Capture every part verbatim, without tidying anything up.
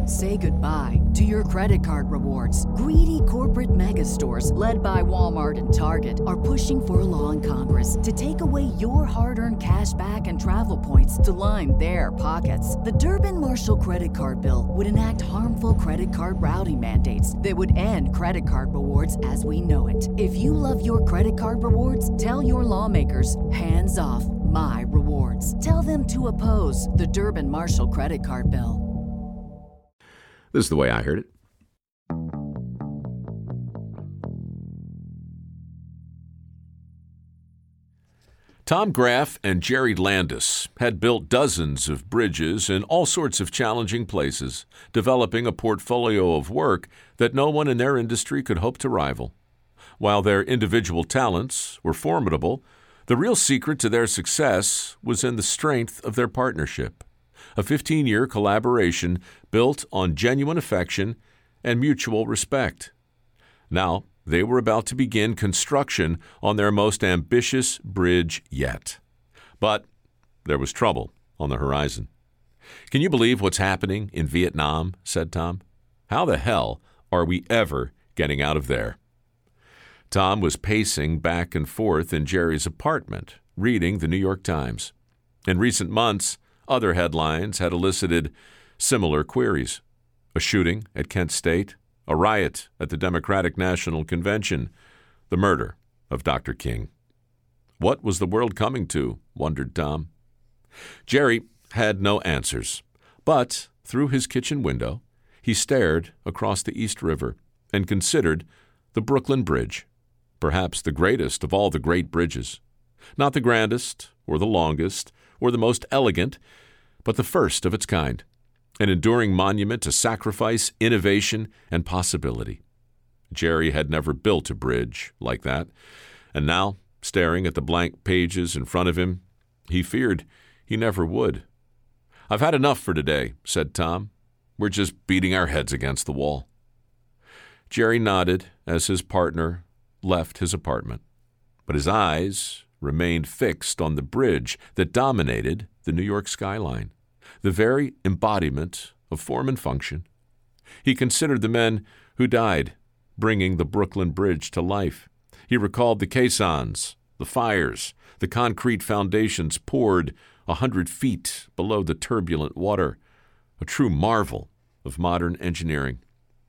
Say goodbye to your credit card rewards. Greedy corporate mega stores, led by Walmart and Target, are pushing for a law in Congress to take away your hard-earned cash back and travel points to line their pockets. The Durbin-Marshall credit card bill would enact harmful credit card routing mandates that would end credit card rewards as we know it. If you love your credit card rewards, tell your lawmakers, hands off my rewards. Tell them to oppose the Durbin-Marshall credit card bill. This is the way I heard it. Tom Graff and Jerry Landis had built dozens of bridges in all sorts of challenging places, developing a portfolio of work that no one in their industry could hope to rival. While their individual talents were formidable, the real secret to their success was in the strength of their partnership. A fifteen-year collaboration built on genuine affection and mutual respect. Now, they were about to begin construction on their most ambitious bridge yet. But there was trouble on the horizon. "Can you believe what's happening in Vietnam?" said Tom. "How the hell are we ever getting out of there?" Tom was pacing back and forth in Jerry's apartment, reading the New York Times. In recent months, other headlines had elicited similar queries. A shooting at Kent State, a riot at the Democratic National Convention, the murder of Doctor King. What was the world coming to, wondered Tom. Jerry had no answers, but through his kitchen window, he stared across the East River and considered the Brooklyn Bridge, perhaps the greatest of all the great bridges. Not the grandest or the longest or the most elegant, but the first of its kind, an enduring monument to sacrifice, innovation, and possibility. Jerry had never built a bridge like that, and now, staring at the blank pages in front of him, he feared he never would. "I've had enough for today," said Tom. "We're just beating our heads against the wall." Jerry nodded as his partner left his apartment, but his eyes remained fixed on the bridge that dominated the New York skyline, the very embodiment of form and function. He considered the men who died bringing the Brooklyn Bridge to life. He recalled the caissons, the fires, the concrete foundations poured a hundred feet below the turbulent water, a true marvel of modern engineering.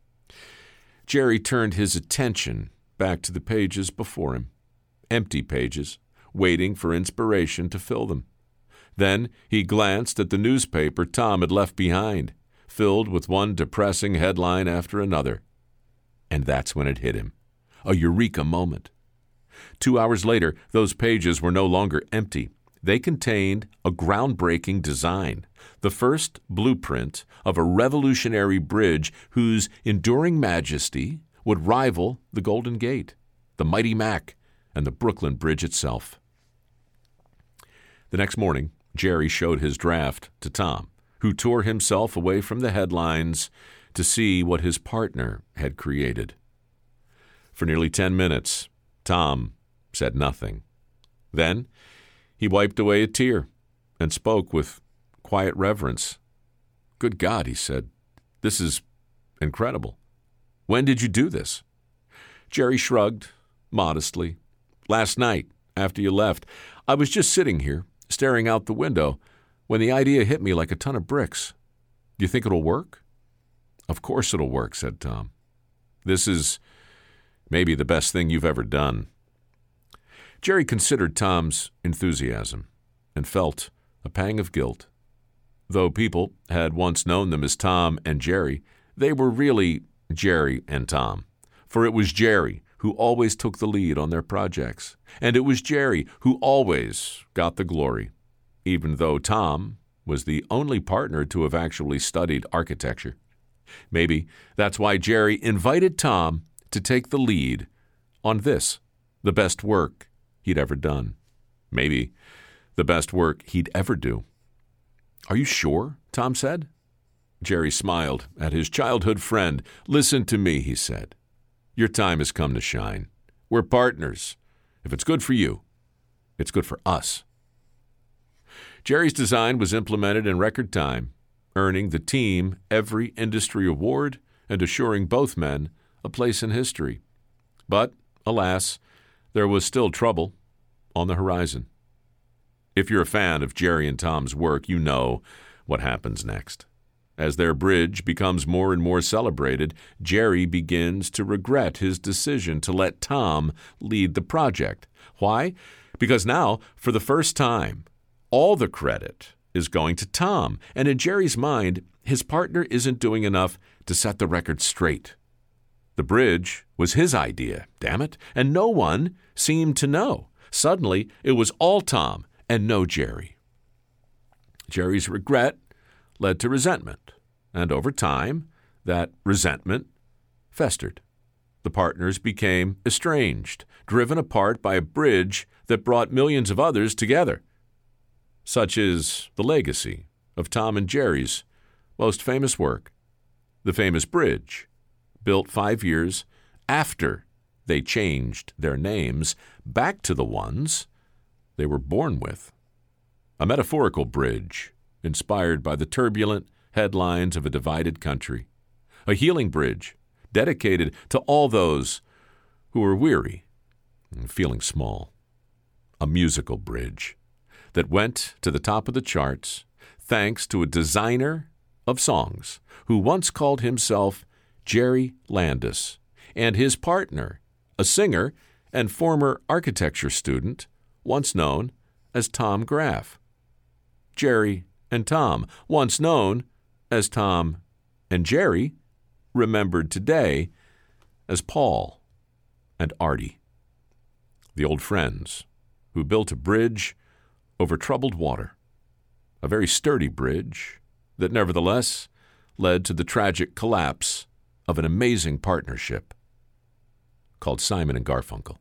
Jerry turned his attention back to the pages before him, empty pages, waiting for inspiration to fill them. Then he glanced at the newspaper Tom had left behind, filled with one depressing headline after another. And that's when it hit him, a eureka moment. Two hours later, those pages were no longer empty. They contained a groundbreaking design, the first blueprint of a revolutionary bridge whose enduring majesty would rival the Golden Gate, the Mighty Mac, and the Brooklyn Bridge itself. The next morning, Jerry showed his draft to Tom, who tore himself away from the headlines to see what his partner had created. For nearly ten minutes, Tom said nothing. Then he wiped away a tear and spoke with quiet reverence. "Good God," he said, "this is incredible. When did you do this?" Jerry shrugged modestly. "Last night, after you left, I was just sitting here, staring out the window, when the idea hit me like a ton of bricks. Do you think it'll work?" "Of course it'll work," said Tom. "This is maybe the best thing you've ever done." Jerry considered Tom's enthusiasm and felt a pang of guilt. Though people had once known them as Tom and Jerry, they were really Jerry and Tom, for it was Jerry who always took the lead on their projects, and it was Jerry who always got the glory, even though Tom was the only partner to have actually studied architecture. Maybe that's why Jerry invited Tom to take the lead on this, the best work he'd ever done. Maybe the best work he'd ever do. "Are you sure?" Tom said. Jerry smiled at his childhood friend. "Listen to me," he said. "Your time has come to shine. We're partners. If it's good for you, it's good for us." Jerry's design was implemented in record time, earning the team every industry award and assuring both men a place in history. But, alas, there was still trouble on the horizon. If you're a fan of Jerry and Tom's work, you know what happens next. As their bridge becomes more and more celebrated, Jerry begins to regret his decision to let Tom lead the project. Why? Because now, for the first time, all the credit is going to Tom, and in Jerry's mind, his partner isn't doing enough to set the record straight. The bridge was his idea, damn it, and no one seemed to know. Suddenly, it was all Tom and no Jerry. Jerry's regret led to resentment, and over time, that resentment festered. The partners became estranged, driven apart by a bridge that brought millions of others together. Such is the legacy of Tom and Jerry's most famous work, the famous bridge, built five years after they changed their names back to the ones they were born with. A metaphorical bridge inspired by the turbulent headlines of a divided country. A healing bridge dedicated to all those who are weary and feeling small. A musical bridge that went to the top of the charts thanks to a designer of songs who once called himself Jerry Landis, and his partner, a singer and former architecture student, once known as Tom Graff. Jerry and Tom, once known as Tom and Jerry, remembered today as Paul and Artie, the old friends who built a bridge over troubled water, a very sturdy bridge that nevertheless led to the tragic collapse of an amazing partnership called Simon and Garfunkel.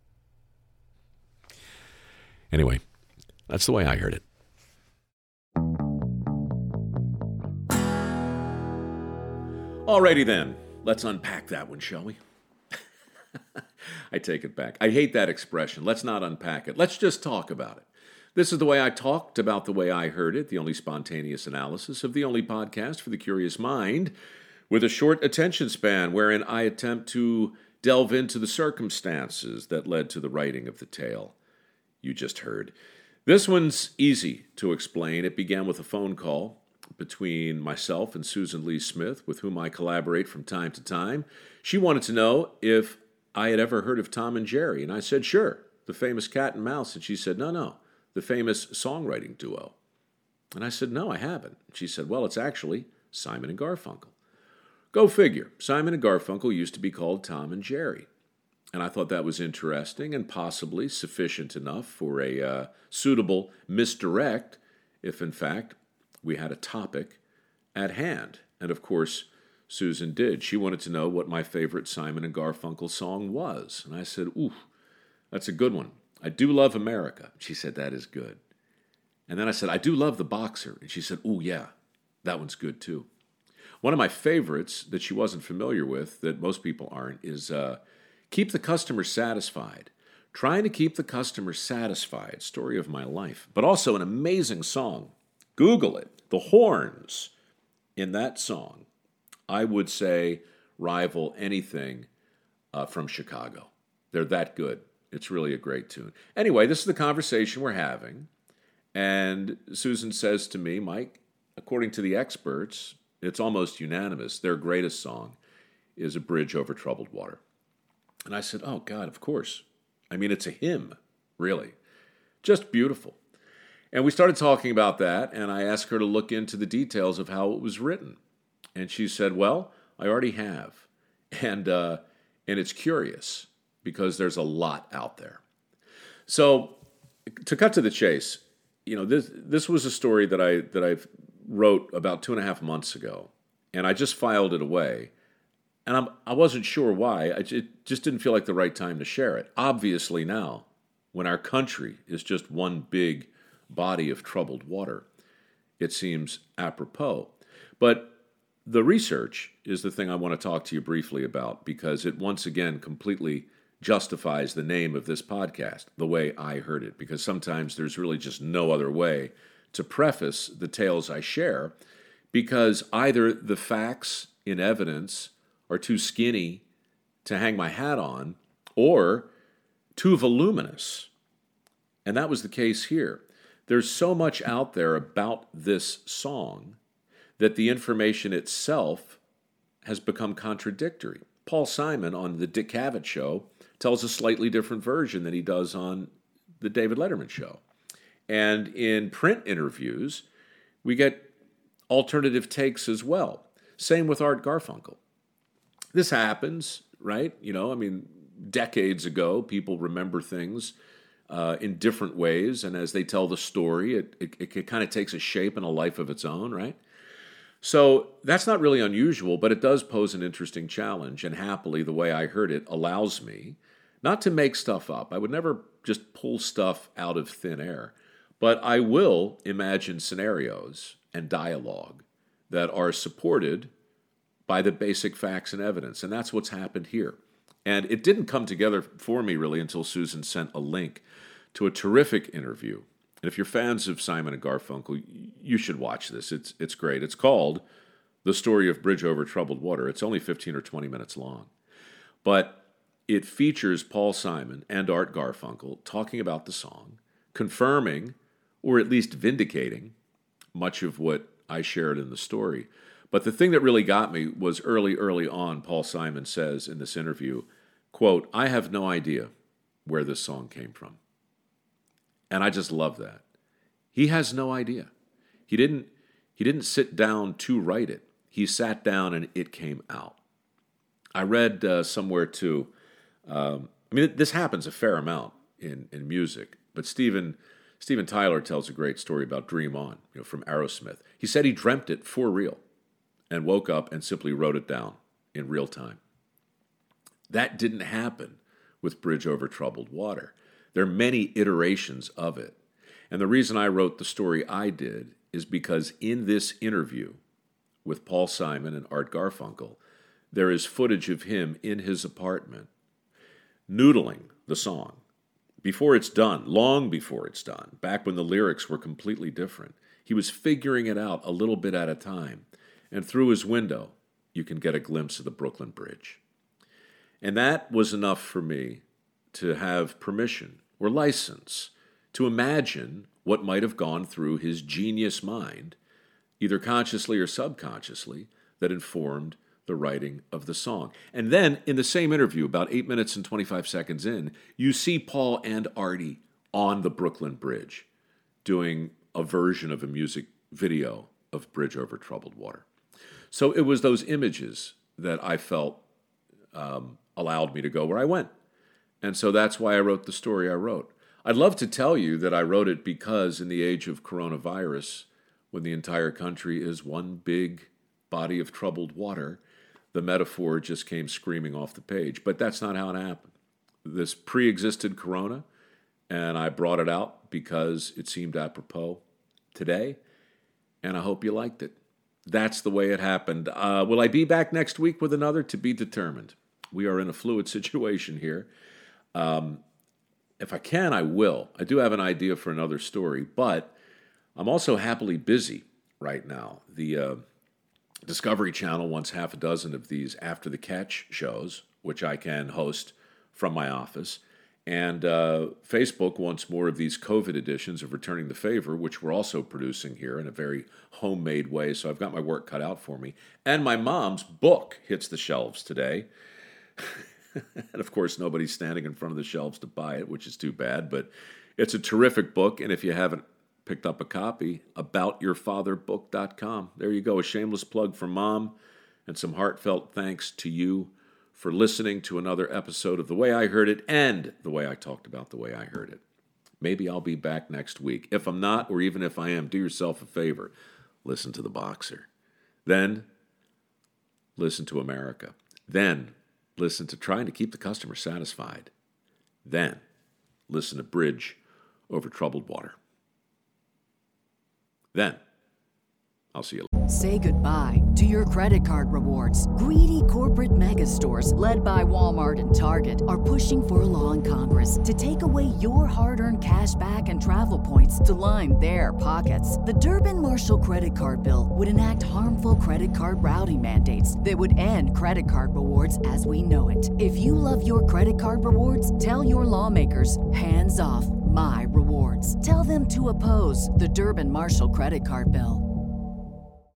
Anyway, that's the way I heard it. Alrighty then, let's unpack that one, shall we? I take it back. I hate that expression. Let's not unpack it. Let's just talk about it. This is the way I talked about the way I heard it, the only spontaneous analysis of the only podcast for the curious mind, with a short attention span wherein I attempt to delve into the circumstances that led to the writing of the tale you just heard. This one's easy to explain. It began with a phone call between myself and Susan Lee Smith, with whom I collaborate from time to time. She wanted to know if I had ever heard of Tom and Jerry, and I said, sure, the famous cat and mouse. And she said, no, no, the famous songwriting duo. And I said, no, I haven't. She said, well, it's actually Simon and Garfunkel. Go figure. Simon and Garfunkel used to be called Tom and Jerry. And I thought that was interesting and possibly sufficient enough for a uh, suitable misdirect if, in fact, we had a topic at hand. And, of course, Susan did. She wanted to know what my favorite Simon and Garfunkel song was. And I said, ooh, that's a good one. I do love America. She said, that is good. And then I said, I do love The Boxer. And she said, ooh, yeah, that one's good too. One of my favorites that she wasn't familiar with, that most people aren't, is uh, Keep the Customer Satisfied. Trying to keep the customer satisfied. Story of my life. But also an amazing song. Google it. The horns in that song, I would say, rival anything uh, from Chicago. They're that good. It's really a great tune. Anyway, this is the conversation we're having. And Susan says to me, Mike, according to the experts, it's almost unanimous. Their greatest song is A Bridge Over Troubled Water. And I said, oh, God, of course. I mean, it's a hymn, really. Just beautiful. And we started talking about that, and I asked her to look into the details of how it was written. And she said, well, I already have. And uh, and it's curious, because there's a lot out there. So, to cut to the chase, you know, this this was a story that I that I wrote about two and a half months ago, and I just filed it away, and I'm I wasn't sure why. I, it just didn't feel like the right time to share it. Obviously now, when our country is just one big body of troubled water, it seems apropos. But the research is the thing I want to talk to you briefly about, because it once again completely justifies the name of this podcast, The Way I Heard It, because sometimes there's really just no other way to preface the tales I share, because either the facts in evidence are too skinny to hang my hat on or too voluminous. And that was the case here. There's so much out there about this song that the information itself has become contradictory. Paul Simon on the Dick Cavett Show tells a slightly different version than he does on the David Letterman Show. And in print interviews, we get alternative takes as well. Same with Art Garfunkel. This happens, right? You know, I mean, decades ago, people remember things uh, in different ways, and as they tell the story, it, it, it kind of takes a shape and a life of its own, right? So that's not really unusual, but it does pose an interesting challenge, and happily, the way I heard it allows me not to make stuff up. I would never just pull stuff out of thin air, but I will imagine scenarios and dialogue that are supported by the basic facts and evidence, and that's what's happened here. And it didn't come together for me really until Susan sent a link to a terrific interview. And if you're fans of Simon and Garfunkel, you should watch this. It's it's great. It's called The Story of Bridge Over Troubled Water. It's only fifteen or twenty minutes long. But it features Paul Simon and Art Garfunkel talking about the song, confirming, or at least vindicating, much of what I shared in the story. But the thing that really got me was early, early on, Paul Simon says in this interview, quote, "I have no idea where this song came from." And I just love that. He has no idea. He didn't, he didn't sit down to write it. He sat down and it came out. I read uh, somewhere too, um, I mean, this happens a fair amount in, in music, but Steven, Steven Tyler tells a great story about Dream On, you know, from Aerosmith. He said he dreamt it for real and woke up and simply wrote it down in real time. That didn't happen with Bridge Over Troubled Water. There are many iterations of it. And the reason I wrote the story I did is because in this interview with Paul Simon and Art Garfunkel, there is footage of him in his apartment noodling the song before it's done, long before it's done, back when the lyrics were completely different. He was figuring it out a little bit at a time. And through his window, you can get a glimpse of the Brooklyn Bridge. And that was enough for me to have permission or license to imagine what might have gone through his genius mind, either consciously or subconsciously, that informed the writing of the song. And then, in the same interview, about eight minutes and twenty-five seconds in, you see Paul and Artie on the Brooklyn Bridge doing a version of a music video of Bridge Over Troubled Water. So it was those images that I felt um, allowed me to go where I went. And so that's why I wrote the story I wrote. I'd love to tell you that I wrote it because in the age of coronavirus, when the entire country is one big body of troubled water, the metaphor just came screaming off the page. But that's not how it happened. This pre-existed corona, and I brought it out because it seemed apropos today, and I hope you liked it. That's the way it happened. Uh, will I be back next week with another? To be determined. We are in a fluid situation here. Um, if I can, I will. I do have an idea for another story, but I'm also happily busy right now. The uh, Discovery Channel wants half a dozen of these After the Catch shows, which I can host from my office. And uh, Facebook wants more of these COVID editions of Returning the Favor, which we're also producing here in a very homemade way. So I've got my work cut out for me. And my mom's book hits the shelves today. And of course, nobody's standing in front of the shelves to buy it, which is too bad. But it's a terrific book. And if you haven't picked up a copy, about your father book dot com. There you go, a shameless plug for Mom and some heartfelt thanks to you for listening to another episode of The Way I Heard It and the way I talked about The Way I Heard It. Maybe I'll be back next week. If I'm not, or even if I am, do yourself a favor. Listen to The Boxer. Then listen to America. Then listen to Trying to Keep the Customer Satisfied. Then listen to Bridge Over Troubled Water. Then I'll see you. Say goodbye to your credit card rewards. Greedy corporate mega stores, led by Walmart and Target, are pushing for a law in Congress to take away your hard-earned cash back and travel points to line their pockets. The Durbin-Marshall credit card bill would enact harmful credit card routing mandates that would end credit card rewards as we know it. If you love your credit card rewards, tell your lawmakers, hands off my rewards. Tell them to oppose the Durbin-Marshall credit card bill.